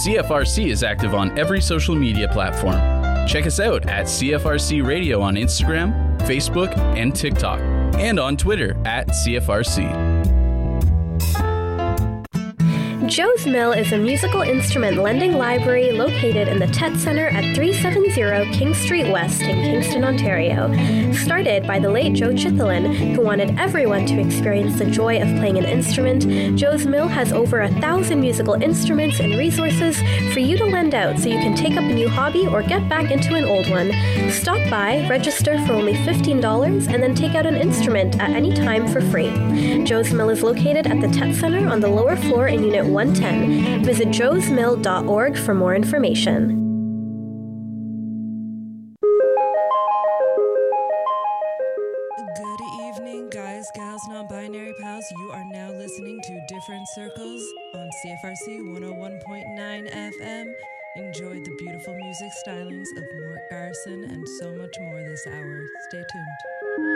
CFRC is active on every social media platform. Check us out at CFRC Radio on Instagram, Facebook, and TikTok, and on Twitter at CFRC. Joe's Mill is a musical instrument lending library located in the TET Centre at 370 King Street West in Kingston, Ontario. Started by the late Joe Chithalin, who wanted everyone to experience the joy of playing an instrument, Joe's Mill has over 1,000 musical instruments and resources for you to lend out so you can take up a new hobby or get back into an old one. Stop by, register for only $15, and then take out an instrument at any time for free. Joe's Mill is located at the TET Centre on the lower floor in Unit 110. Visit joesmill.org for more information. Good evening, guys, gals, non-binary pals. You are now listening to Different Circles on CFRC 101.9 FM. Enjoy the beautiful music stylings of Mort Garson and so much more this hour. Stay tuned.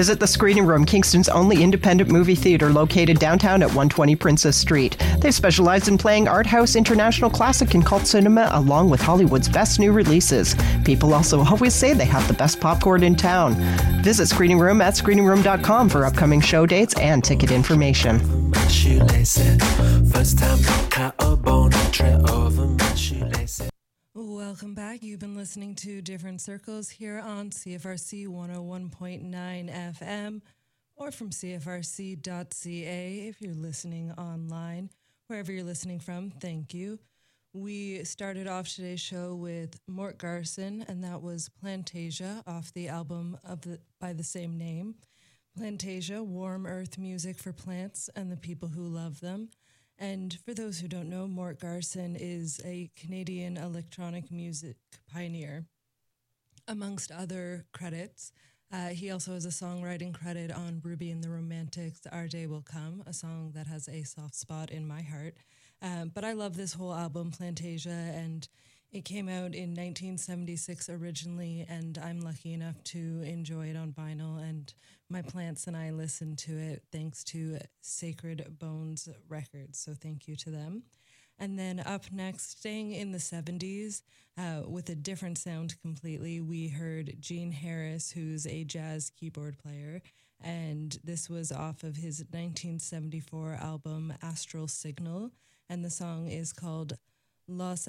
Visit the Screening Room, Kingston's only independent movie theater located downtown at 120 Princess Street. They specialize in playing art house, international classic, and cult cinema, along with Hollywood's best new releases. People also always say they have the best popcorn in town. Visit Screening Room at screeningroom.com for upcoming show dates and ticket information. Welcome back. You've been listening to Different Circles here on CFRC 101.9 FM or from CFRC.ca if you're listening online. Wherever you're listening from, thank you. We started off today's show with Mort Garson, and that was Plantasia off the album by the same name. Plantasia, warm earth music for plants and the people who love them. And for those who don't know, Mort Garson is a Canadian electronic music pioneer. Amongst other credits, he also has a songwriting credit on Ruby and the Romantics' Our Day Will Come, a song that has a soft spot in my heart. But I love this whole album, Plantasia, and it came out in 1976 originally, and I'm lucky enough to enjoy it on vinyl, and my plants and I listen to it thanks to Sacred Bones Records, so thank you to them. And then up next, staying in the 70s, with a different sound completely, we heard Gene Harris, who's a jazz keyboard player, and this was off of his 1974 album Astral Signal, and the song is called Los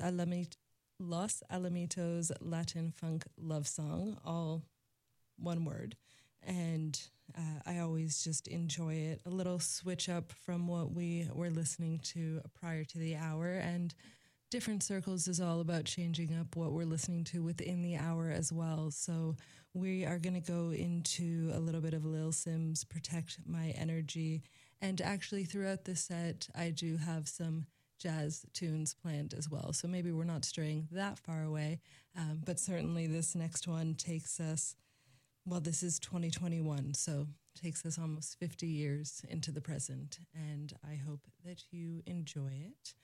Alamitos Latin Funk Love Song, all one word. And I always just enjoy it. A little switch up from what we were listening to prior to the hour. And Different Circles is all about changing up what we're listening to within the hour as well. So we are going to go into a little bit of Lil Sim's Protect My Energy. And actually throughout the set, I do have some jazz tunes planned as well. So maybe we're not straying that far away. But certainly this next one takes us, well, this is 2021, so takes us almost 50 years into the present, and I hope that you enjoy it.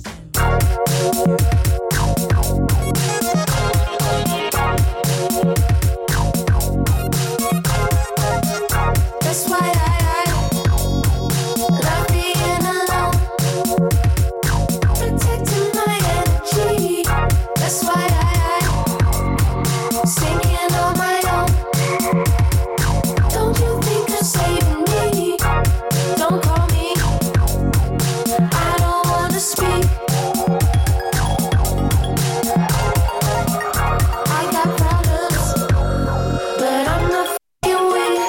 That's why I love being alone, protecting my energy. That's why I'm singing on my own. Don't you think I'm saving me? Don't call me, I don't wanna speak. I got problems, but I'm not f***ing weak.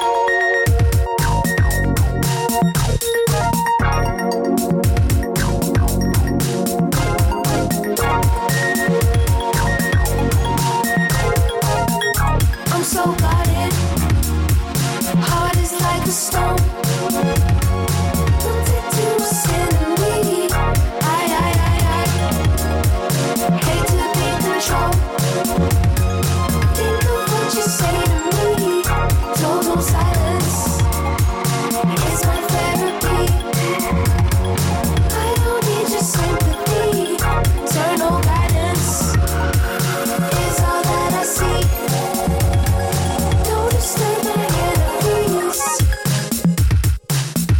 I'm so guarded, heart is like a stone. Protecting what's in me. I hate to be controlled. Think of what you say to me. Total silence is my therapy. I don't need your sympathy. Eternal guidance is all that I seek. Don't disturb my inner peace.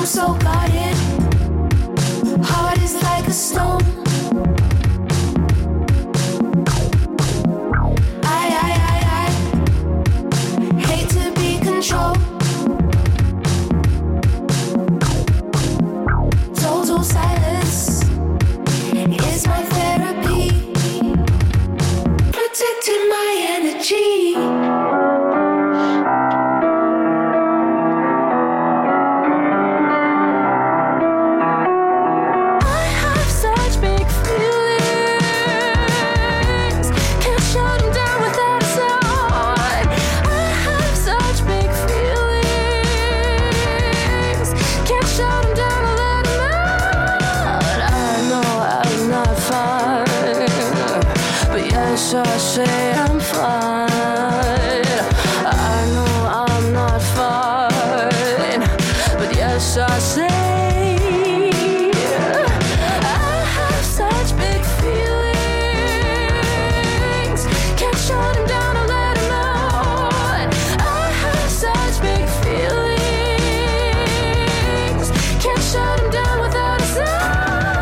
so guarded. Heart is like a stone. I hate to be controlled. Total silence is my therapy, protecting my energy. I say I'm fine. I know I'm not fine, but yes I say I have such big feelings. Can't shut them down or let them out. I have such big feelings. Can't shut them down without a sound.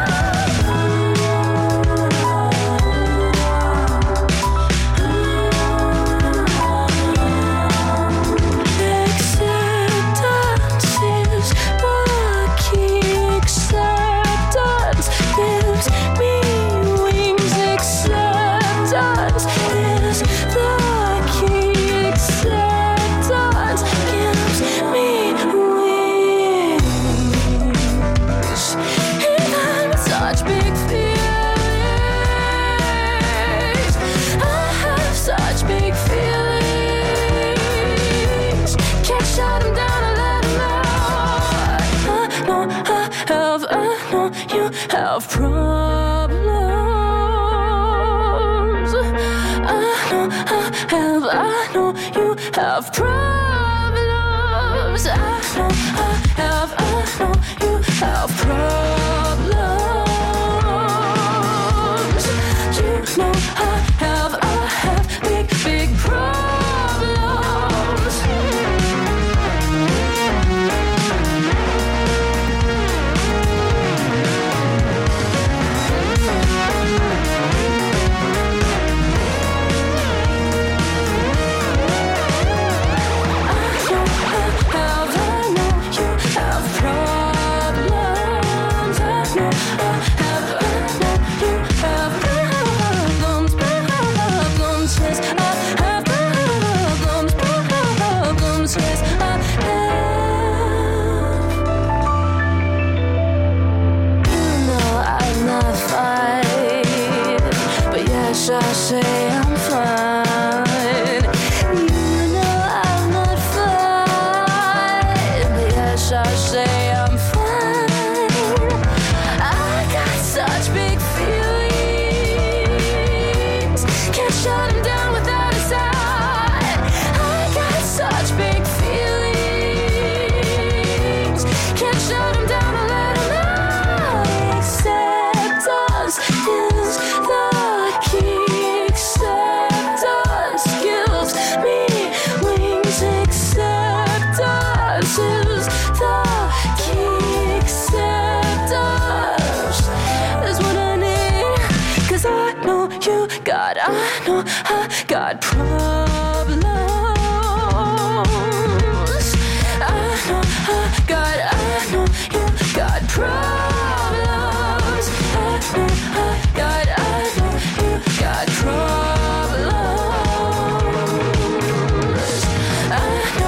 Have problems. I know you have problems. I know you have problems. You know I have big problems. I say I'm fine. You know I'm not fine, but yes I say I'm fine. I got such big feelings. Can't shut them down without a sign. I got such big feelings. Can't shut them down or let them out. Acceptance is the key. Acceptance gives me wings. Acceptance is the key. Acceptance is what I need. 'Cause I know you got, I know I got problems. I know you got problems. I know you got problems. I know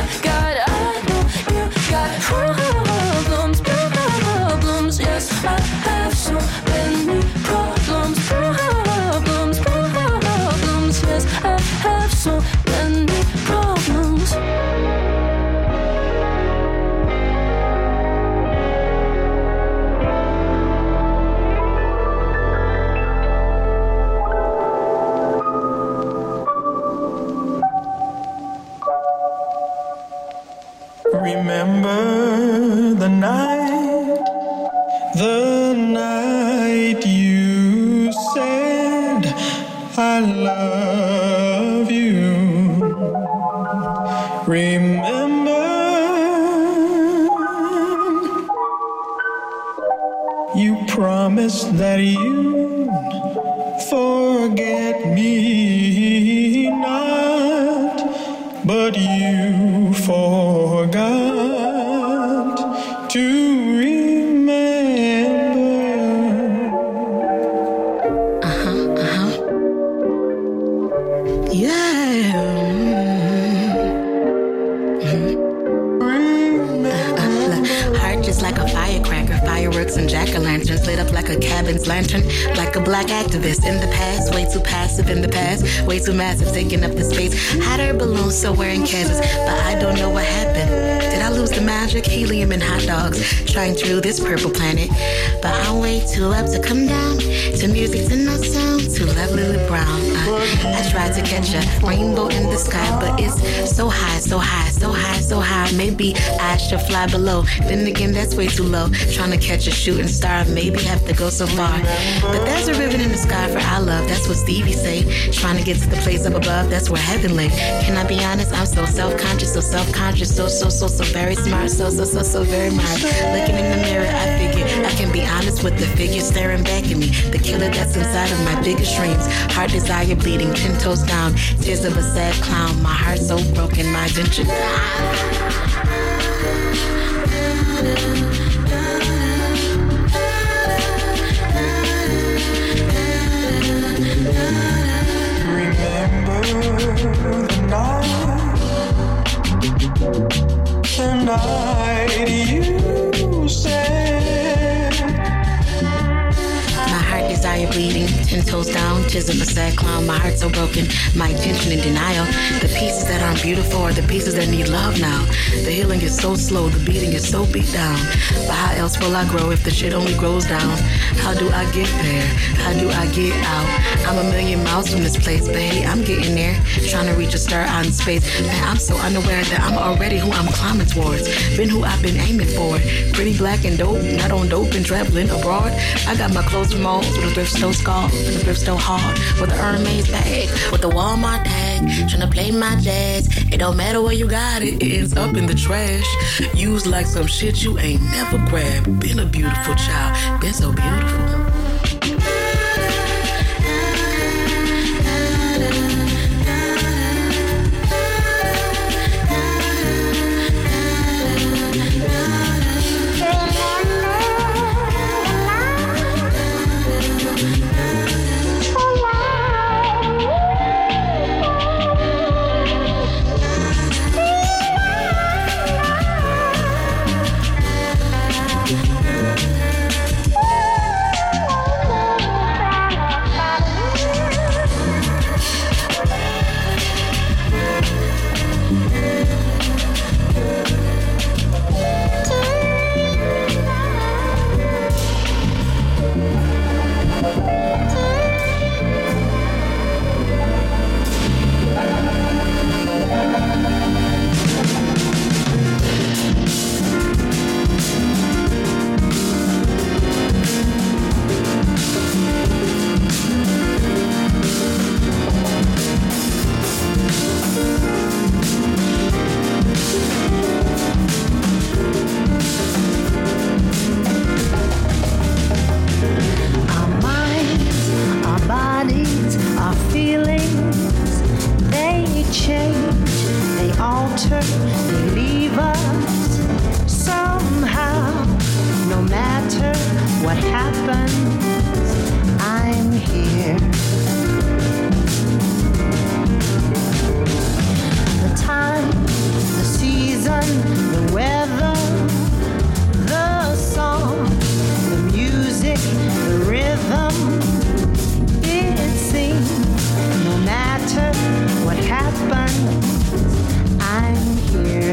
you got problems. Problems, yes, I have so many problems. Problems, yes, I have so many problems. Remember the night you said I love you. Remember promise that you'd forget me not, but you forgot to remember. Yeah. Heart just like a firecracker, fireworks and jack-o'-lanterns lit up like a cabin's lantern, like a black activist in the past, way too passive in the past, way too massive, taking up the space. Had her balloons somewhere in Kansas, but I don't know what happened. Did I lose the magic? Helium and hot dogs, trying through this purple planet. But I'm way too up to come down to music, to no sound, too lovely brown. I tried to catch a rainbow in the sky, but it's so high, so high, so high, so high. Maybe I should fly below. Then again, that's way too low. Trying to catch a shooting star, maybe have to go so far. But there's a ribbon in the sky for our love. That's what Stevie say. Trying to get to the place up above, that's where heaven lay. Can I be honest? I'm so self-conscious, so self-conscious, so very smart, so very smart. Looking in the mirror, I figure I can be honest with the figure staring back at me. The killer that's inside of my biggest dreams. Heart desire bleeding, 10 toes down. Tears of a sad clown. My heart so broken, my attention. Remember the night you said. My heart desire bleeding, 10 toes down, tears of a sad clown. My heart so broken, my intention in denial. The pieces that aren't beautiful are the pieces that need love now. The healing is so slow, the beating is so beat down. But how else will I grow if the shit only grows down? How do I get there? How do I get out? I'm a million miles from this place, but hey, I'm getting there. Trying to reach a star out in space. Man, I'm so unaware that I'm already who I'm climbing towards. Been who I've been aiming for. Pretty black and dope, not on dope and traveling abroad. I got my clothes from Malls with a thrift store scarf, with a thrift store hard, with a Hermes bag, with a Walmart tag, trying to play my jazz. It don't matter where you got it, it ends up in the trash. Used like some shit you ain't never grabbed. Been a beautiful child, been so beautiful.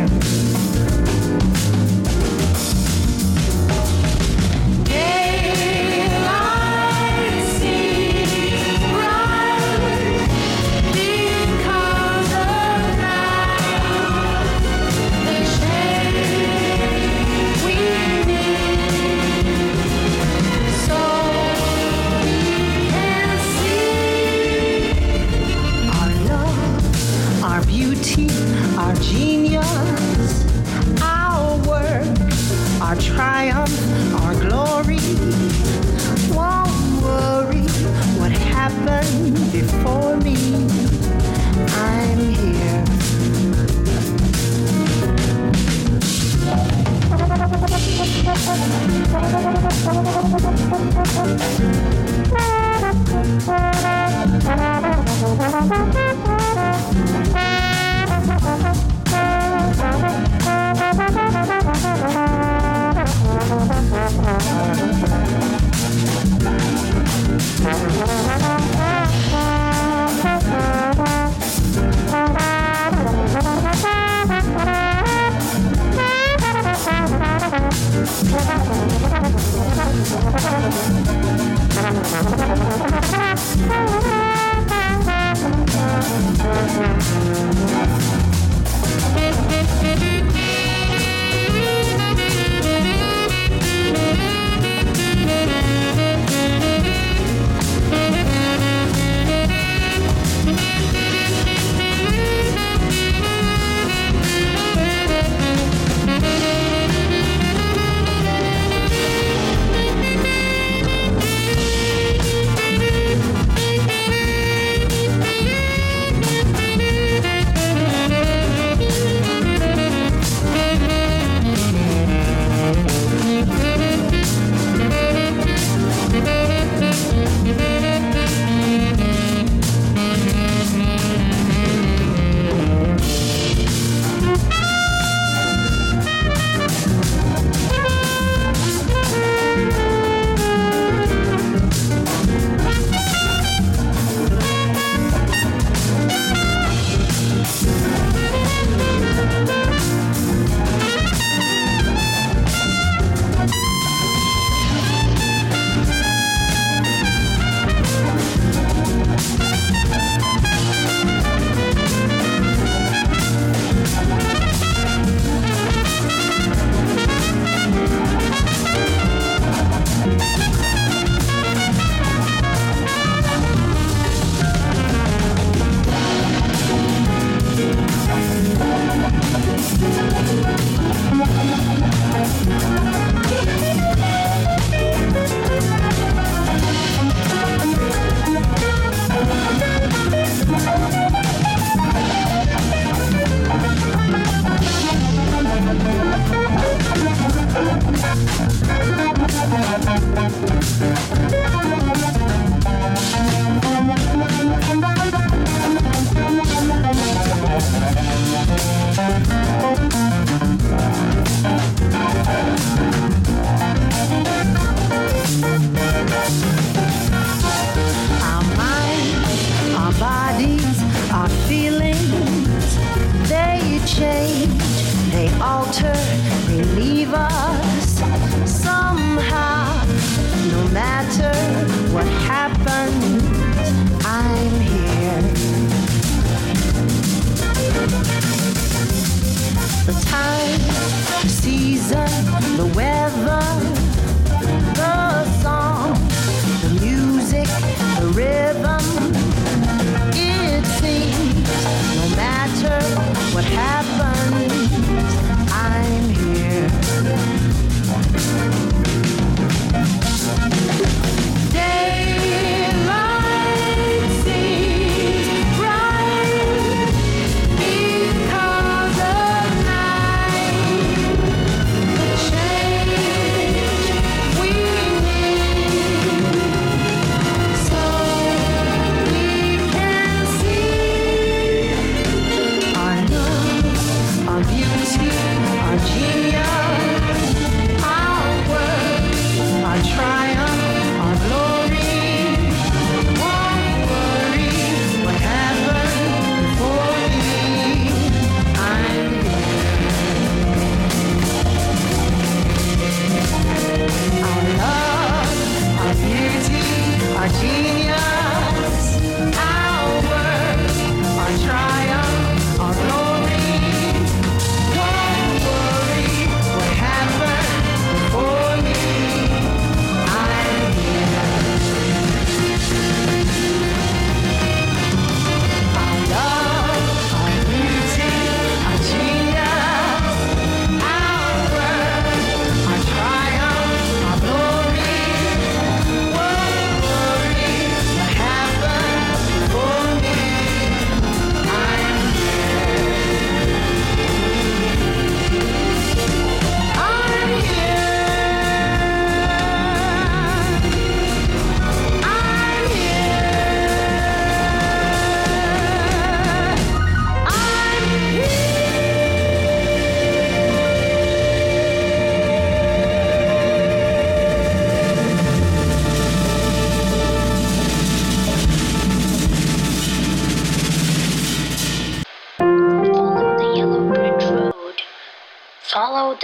Day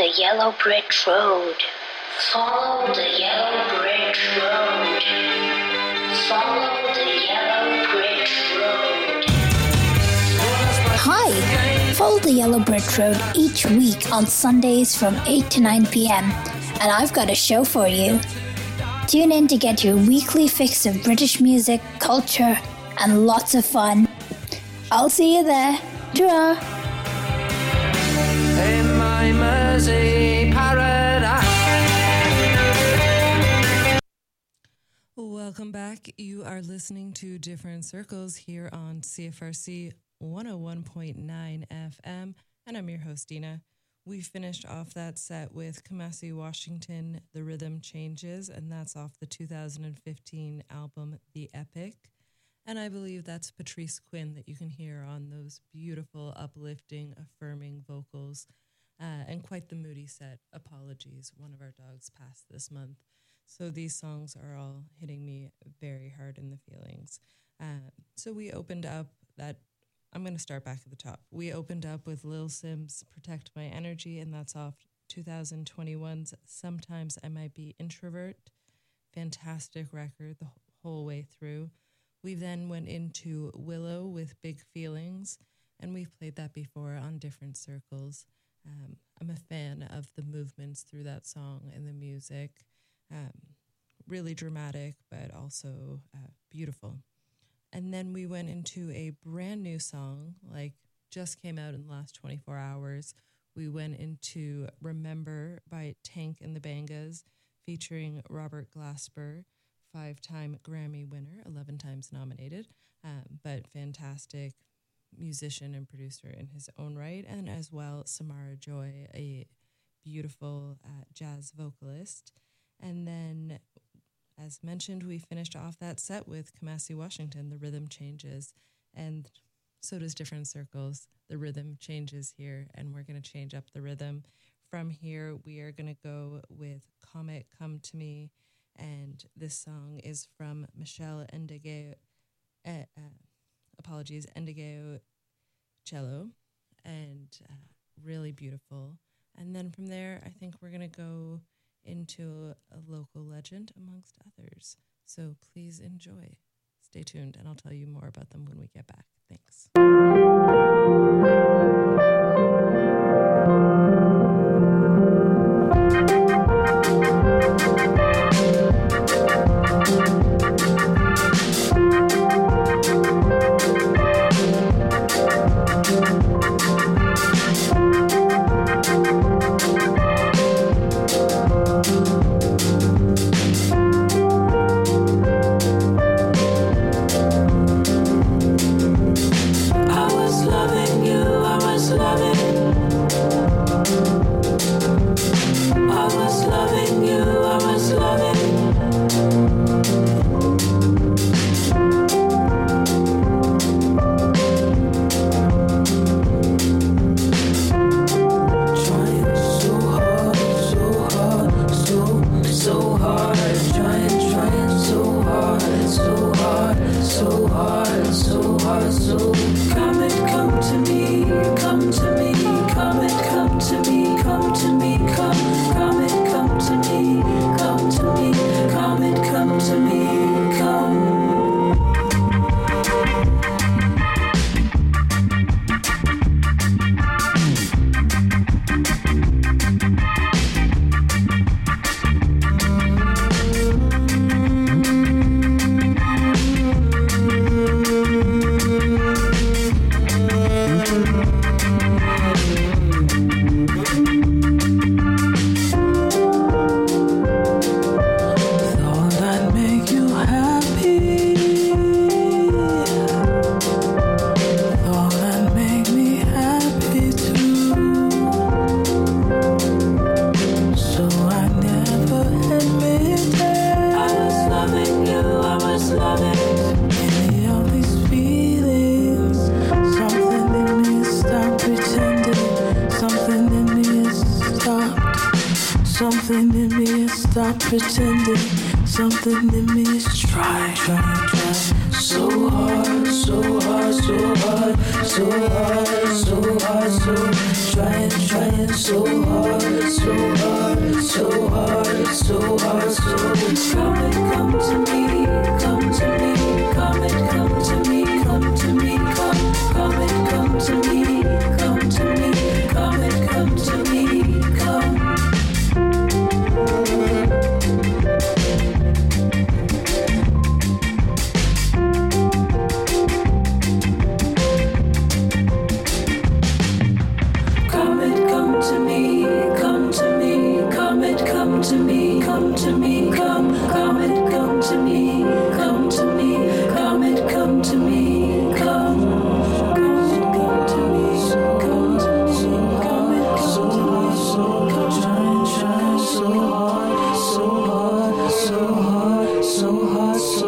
the yellow brick road. Follow the yellow brick road. Follow the yellow brick road. Hi! Follow the Yellow Brick Road each week on Sundays from 8 to 9 p.m. And I've got a show for you. Tune in to get your weekly fix of British music, culture, and lots of fun. I'll see you there. Ta-ra! In my Mersey paradise. Welcome back. You are listening to Different Circles here on CFRC 101.9 FM, and I'm your host, Dina. We finished off that set with Kamasi Washington, The Rhythm Changes, and that's off the 2015 album, The Epic. And I believe that's Patrice Quinn that you can hear on those beautiful, uplifting, affirming vocals. And quite the moody set. Apologies, one of our dogs passed this month. So these songs are all hitting me very hard in the feelings. So we opened up that, I'm going to start back at the top. We opened up with Lil Sim's Protect My Energy, and that's off 2021's Sometimes I Might Be Introvert. Fantastic record the whole way through. We then went into Willow with Big Feelings, and we've played that before on Different Circles. I'm a fan of the movements through that song and the music. Really dramatic, but also beautiful. And then we went into a brand new song, like just came out in the last 24 hours. We went into Remember by Tank and the Bangas, featuring Robert Glasper, 5-time Grammy winner, 11 times nominated, but fantastic musician and producer in his own right, and as well Samara Joy, a beautiful jazz vocalist. And then, as mentioned, we finished off that set with Kamasi Washington, The Rhythm Changes, and so does Different Circles. The rhythm changes here, and we're going to change up the rhythm. From here, we are going to go with Comet Come to Me, and this song is from Michelle Ndegeocello, cello, and really beautiful. And then from there, I think we're going to go into a local legend amongst others. So please enjoy. Stay tuned, and I'll tell you more about them when we get back. Thanks. Pretending something in me is try. so hard, so hard, so hard, so hard, so hard, so trying so hard, so hard, so hard, so hard, so come to me, come to me, come and come to me, come to me, come and come to me, come to me, come and come to me, come. To me, come to me, come and come to me, come to me, come and come to me, come to me, come to me, come and come to me, trying so hard, so hard, so hard, so hard, so.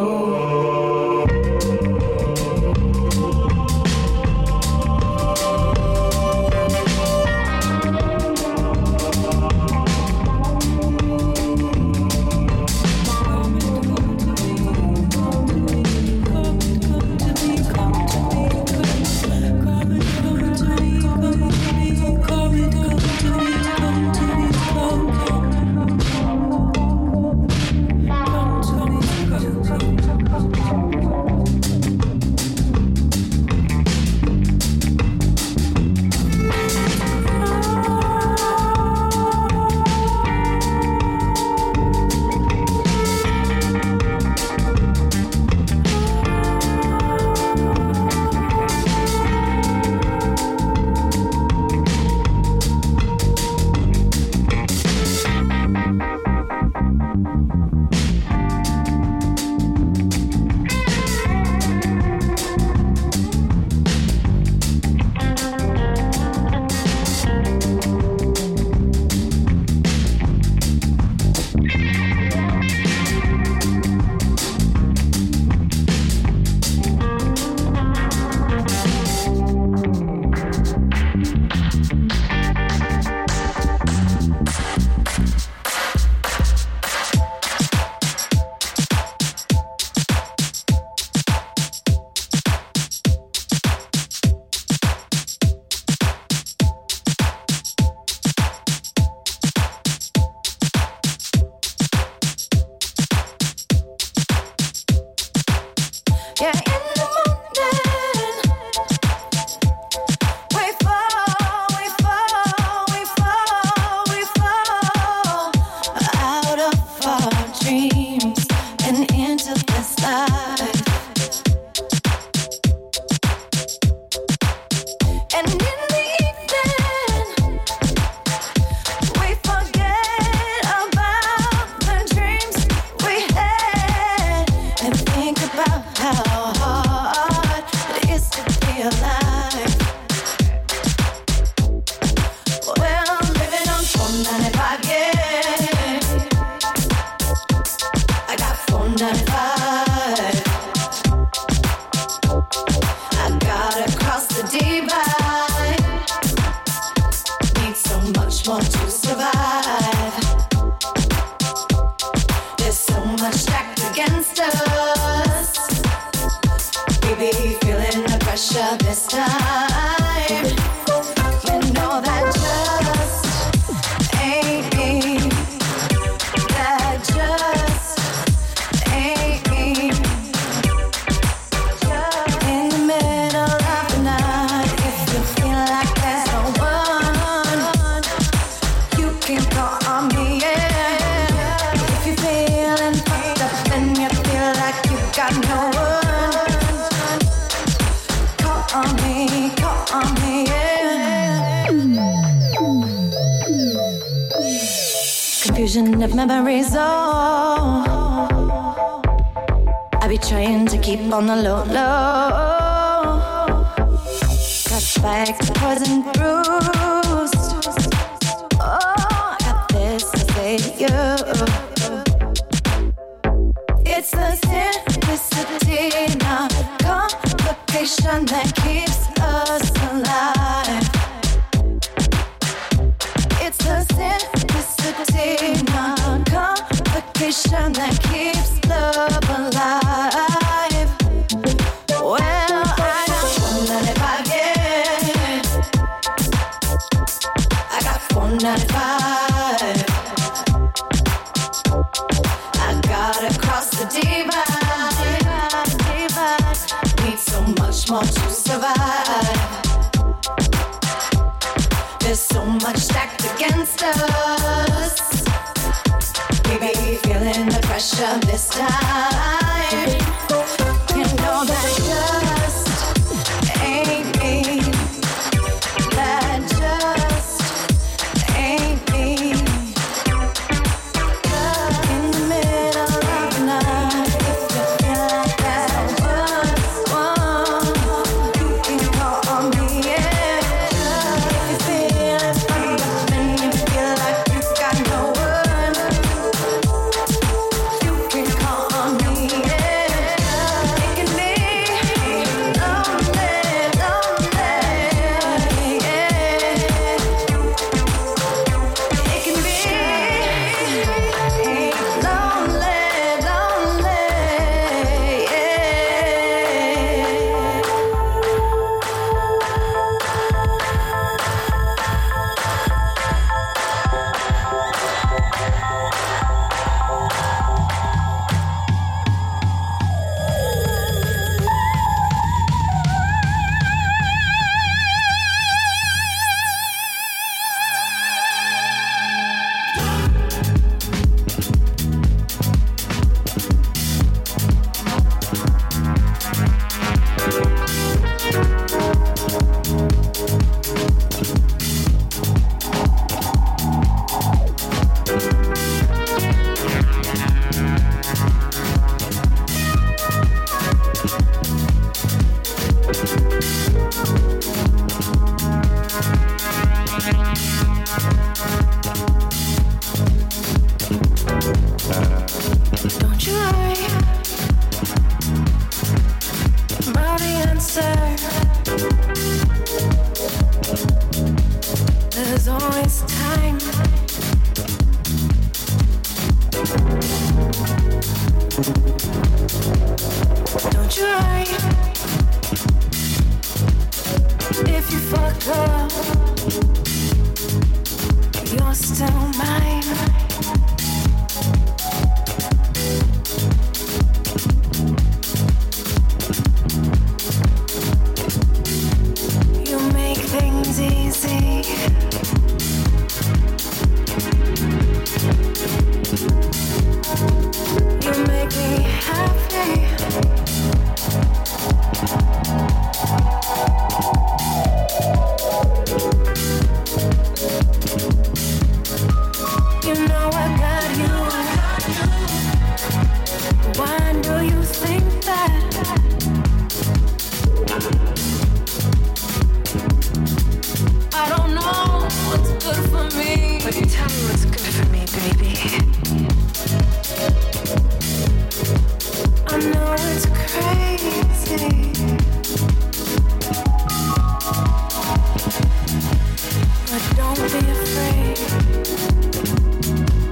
Confusion of memories, oh, I be trying to keep on the low, got spikes, poison bruised, oh, I got this to say to you. It's the simplicity, not complication that keeps us alive. It's the simplicity, not complication that keeps love alive. pressure this time. You know that just ain't me. That just ain't me. In the middle of the night, if you feel like that just one, you can call on me. Yeah. If you feel it from nothing, you feel like you've got no one, you can call on me. Yeah. It can be lonely, lonely. Yeah. It can be lonely, lonely. Don't you worry about the answer. There's always time. Don't you worry if you fuck up, you're still mine. You make things easy. You make me happy. You know I got you. Why do you think that? I don't know what's good for me, but you tell me what's good for me, baby. I know it's crazy, but don't be afraid.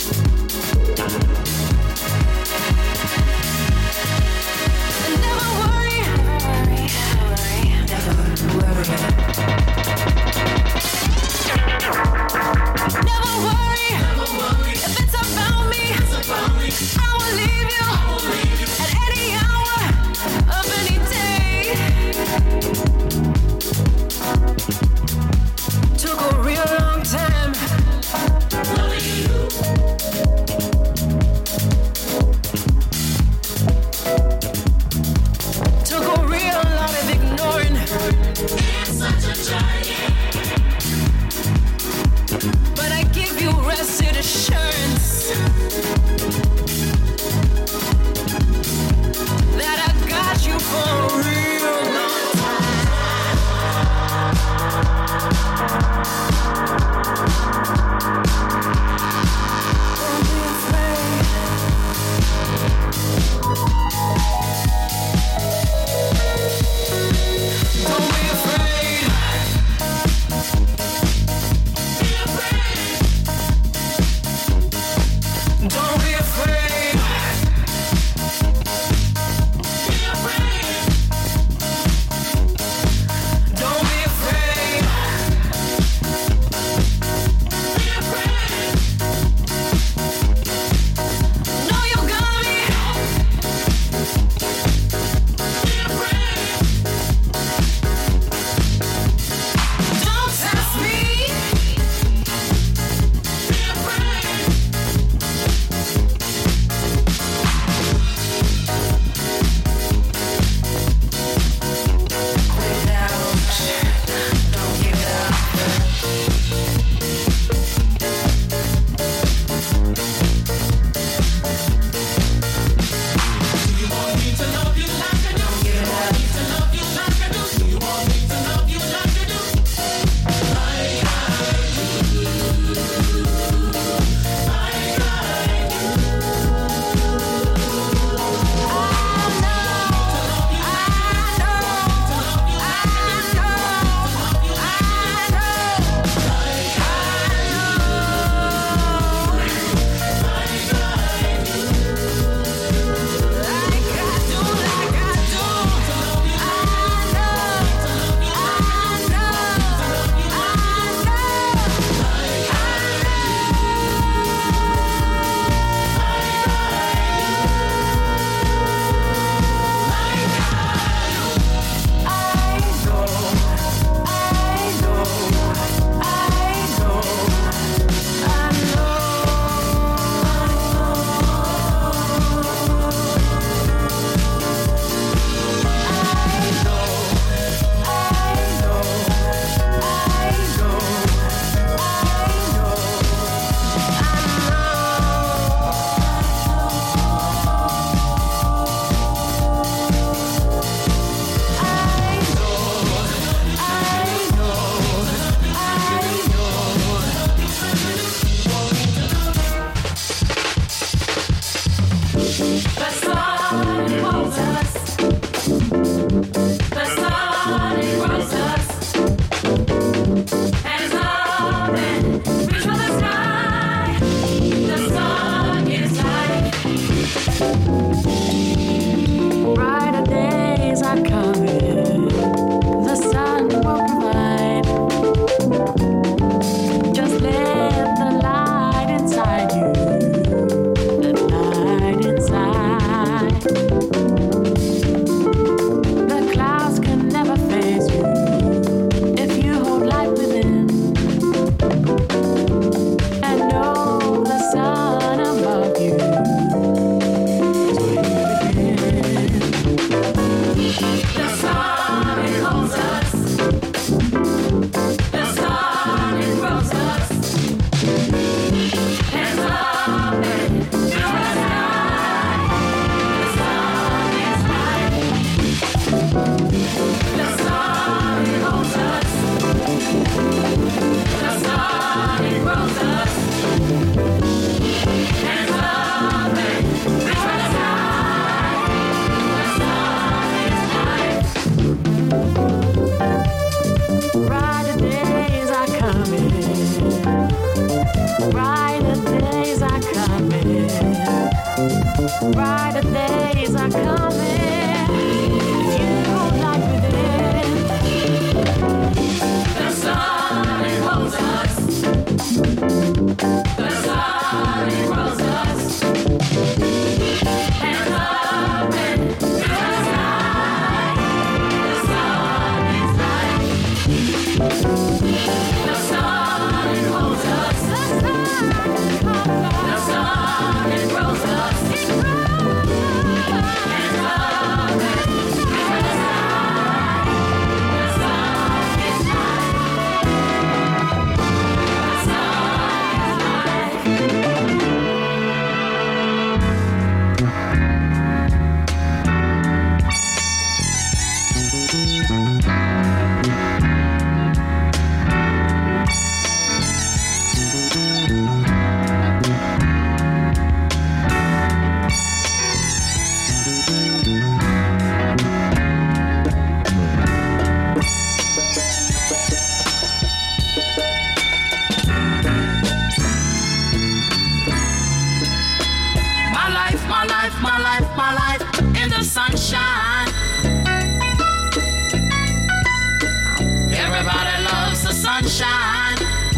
sunshine.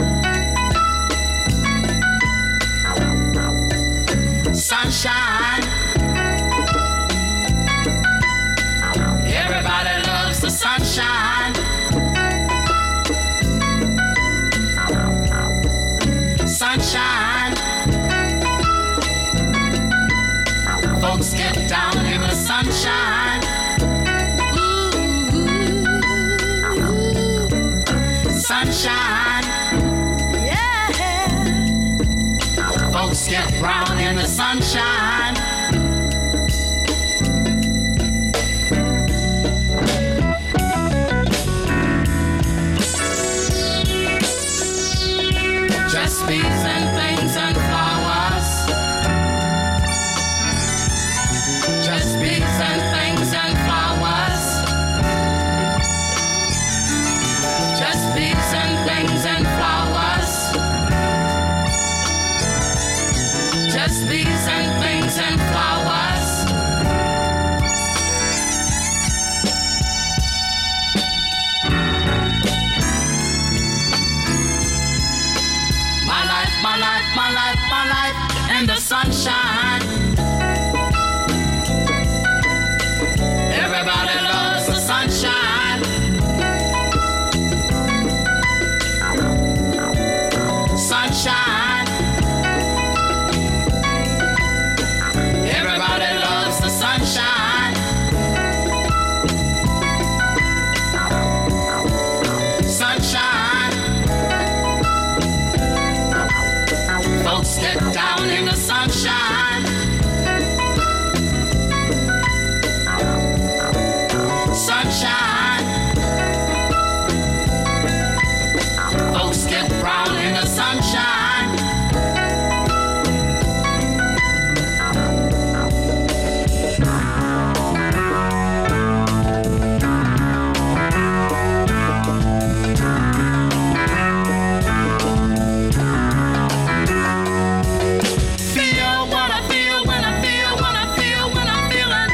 Sunshine. Everybody loves the sunshine. Sunshine. Folks get down in the sunshine. Sunshine. Yeah. Folks get brown in the sunshine. Just bees and things and flowers. Just bees and things and flowers. Just bees and things and flowers. Just bees and things and flowers. My life, my life, my life, my life in the sunshine. Everybody loves the sunshine. Sunshine. Everybody loves the sunshine. Sunshine. Folks get down in the sunshine. Sunshine. Folks get brown in the sunshine. Feel what I feel when I feel what I feel when I'm feeling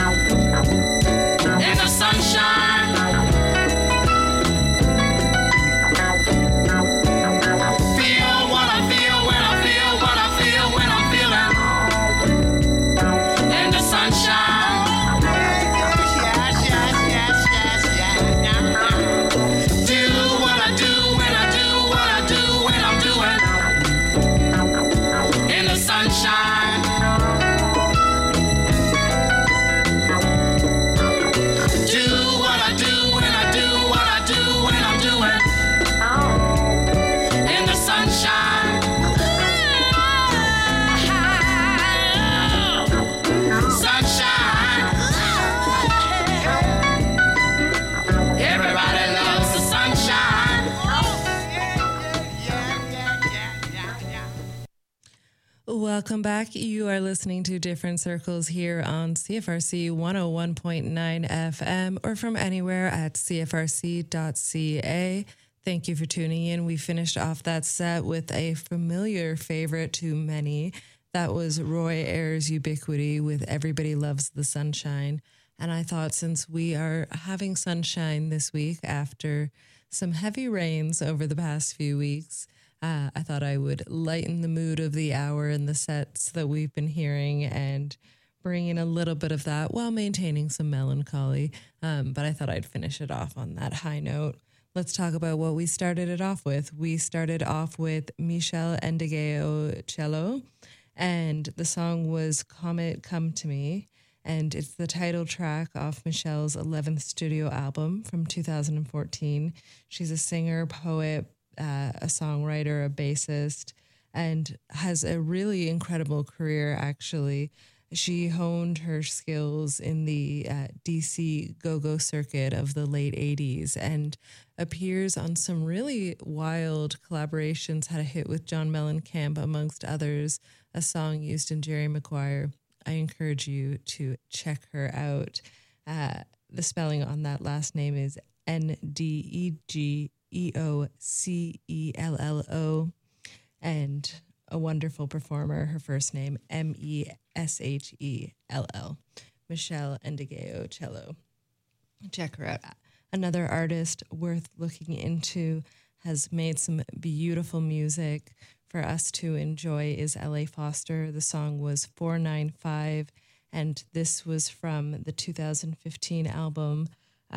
in the sunshine. Feel what I feel when I feel what I feel when I'm feeling in the sunshine. Yes, yes, yes, yes, yes. Do what I do when I do what I do when I'm doing in the sunshine. Do what I do when I do what I do when I'm doing in the sunshine. Sunshine. Everybody loves the sunshine. Welcome back. You are listening to Different Circles here on CFRC 101.9 FM or from anywhere at cfrc.ca. Thank you for tuning in. We finished off that set with a familiar favorite to many. That was Roy Ayers' Ubiquity with Everybody Loves the Sunshine. And I thought since we are having sunshine this week after some heavy rains over the past few weeks, I thought I would lighten the mood of the hour and the sets that we've been hearing and bring in a little bit of that while maintaining some melancholy. But I thought I'd finish it off on that high note. Let's talk about what we started it off with. We started off with Michel Ndegeocello cello, and the song was Comet Come to Me, and it's the title track off Michelle's 11th studio album from 2014. She's a singer, poet, a songwriter, a bassist, and has a really incredible career, actually. She honed her skills in the DC go-go circuit of the late 80s and appears on some really wild collaborations, had a hit with John Mellencamp, amongst others, a song used in Jerry Maguire. I encourage you to check her out. The spelling on that last name is Ndegeocello, and a wonderful performer. Her first name, Meshell, Michel Ndegeocello. Check her out. Another artist worth looking into has made some beautiful music for us to enjoy is L.A. Foster. The song was 495, and this was from the 2015 album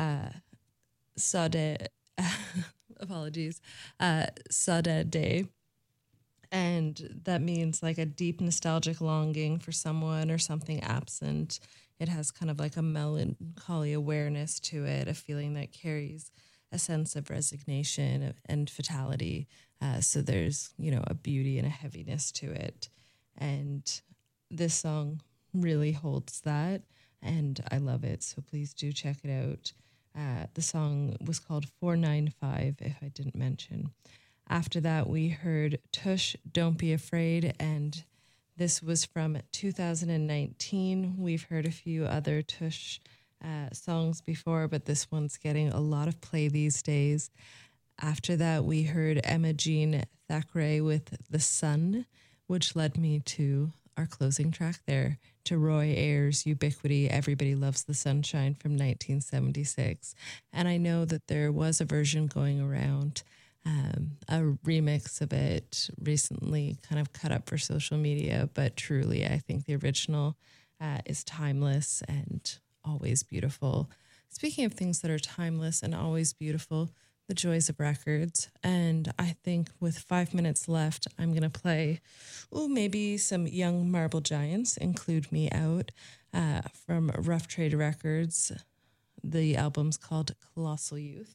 Sade. Apologies, Sade Day. And that means like a deep nostalgic longing for someone or something absent. It has kind of like a melancholy awareness to it, a feeling that carries a sense of resignation and fatality. So there's, a beauty and a heaviness to it. And this song really holds that, and I love it. So please do check it out. The song was called 495, if I didn't mention. After that, we heard Tush, Don't Be Afraid, and this was from 2019. We've heard a few other Tush songs before, but this one's getting a lot of play these days. After that, we heard Emma Jean Thackeray with The Sun, which led me to our closing track there, to Roy Ayers' Ubiquity, Everybody Loves the Sunshine from 1976. And I know that there was a version going around, a remix of it recently kind of cut up for social media, but truly I think the original is timeless and always beautiful. Speaking of things that are timeless and always beautiful, the joys of records. And I think with 5 minutes left, I'm going to play, maybe some Young Marble Giants, Include Me Out, from Rough Trade Records. The album's called Colossal Youth.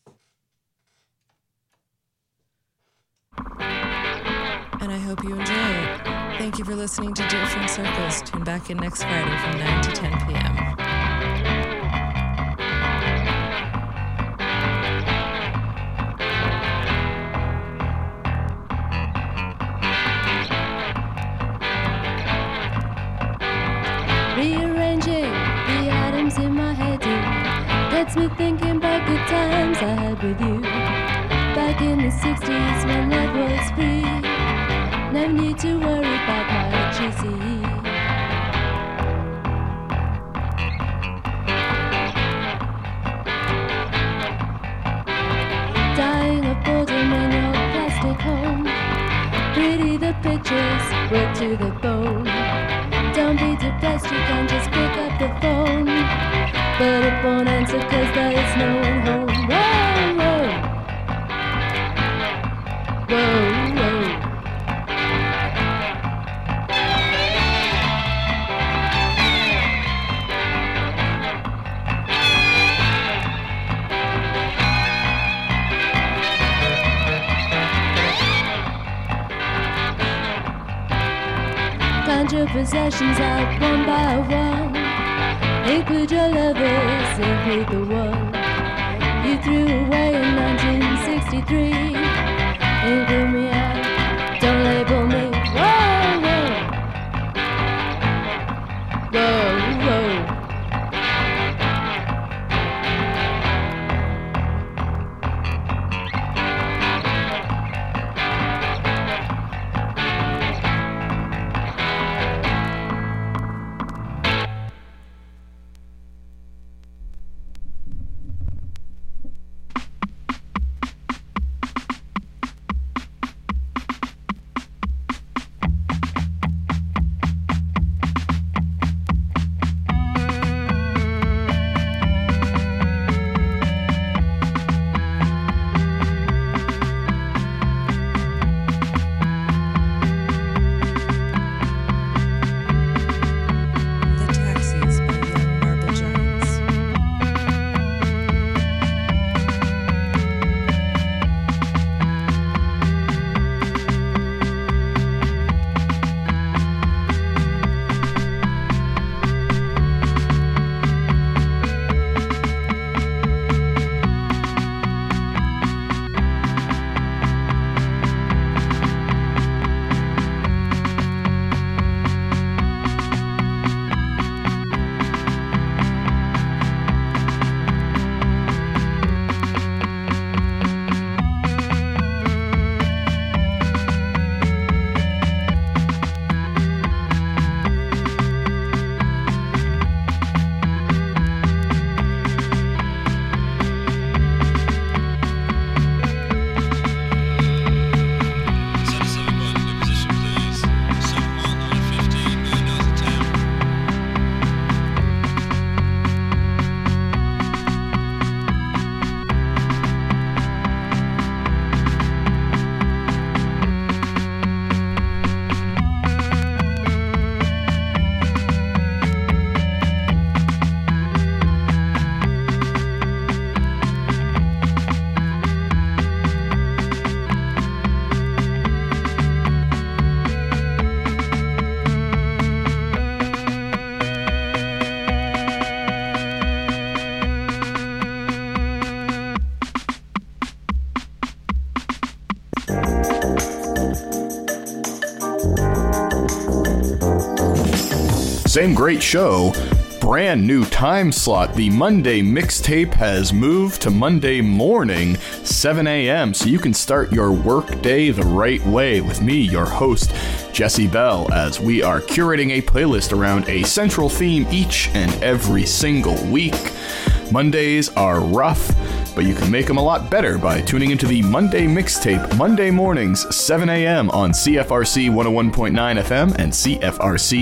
And I hope you enjoy it. Thank you for listening to Different Circles. Tune back in next Friday from 9 to 10 p.m. Rearranging the items in my head gets me thinking about good times I had with you. Back in the 60s when love was free, no need to worry about my GCE. Dying of boredom in your plastic home. Pretty the pictures, work to the bone. Don't be depressed, you can just pick up the phone. But it won't answer cause there's no one home. Whoa, whoa. Whoa, whoa. Count your possessions out one by one. Include your lovers, include the one you threw away in 1963. Include me out, don't label me. Whoa, whoa. Whoa, whoa. Same great show, brand new time slot. The Monday mixtape has moved to Monday morning, 7 a.m., so you can start your work day the right way with me, your host, Jesse Bell, as we are curating a playlist around a central theme each and every single week. Mondays are rough, but you can make them a lot better by tuning into the Monday Mixtape, Monday mornings, 7 a.m. on CFRC 101.9 FM and CFRC